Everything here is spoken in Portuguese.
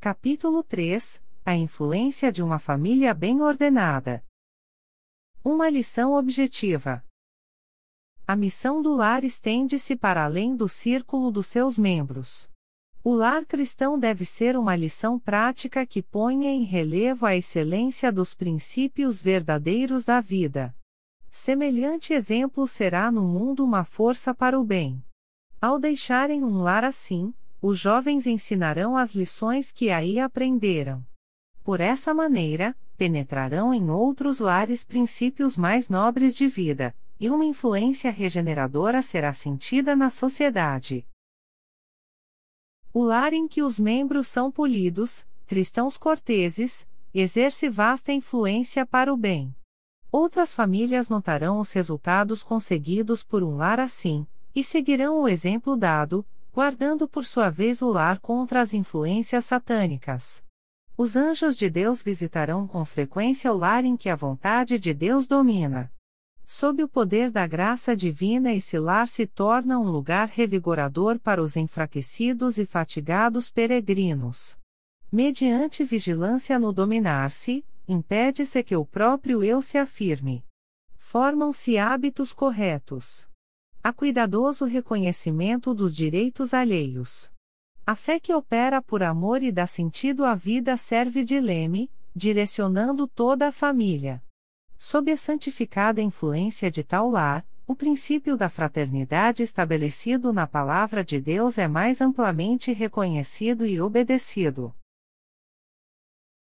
Capítulo 3 – A influência de uma família bem ordenada. Uma lição objetiva. A missão do lar estende-se para além do círculo dos seus membros. O lar cristão deve ser uma lição prática que ponha em relevo a excelência dos princípios verdadeiros da vida. Semelhante exemplo será no mundo uma força para o bem. Ao deixarem um lar assim, os jovens ensinarão as lições que aí aprenderam. Por essa maneira, penetrarão em outros lares princípios mais nobres de vida, e uma influência regeneradora será sentida na sociedade. O lar em que os membros são polidos, cristãos corteses, exerce vasta influência para o bem. Outras famílias notarão os resultados conseguidos por um lar assim, e seguirão o exemplo dado, guardando por sua vez o lar contra as influências satânicas. Os anjos de Deus visitarão com frequência o lar em que a vontade de Deus domina. Sob o poder da graça divina, esse lar se torna um lugar revigorador para os enfraquecidos e fatigados peregrinos. Mediante vigilância no dominar-se, impede-se que o próprio eu se afirme. Formam-se hábitos corretos. Há cuidadoso reconhecimento dos direitos alheios. A fé que opera por amor e dá sentido à vida serve de leme, direcionando toda a família. Sob a santificada influência de tal lar, o princípio da fraternidade estabelecido na Palavra de Deus é mais amplamente reconhecido e obedecido.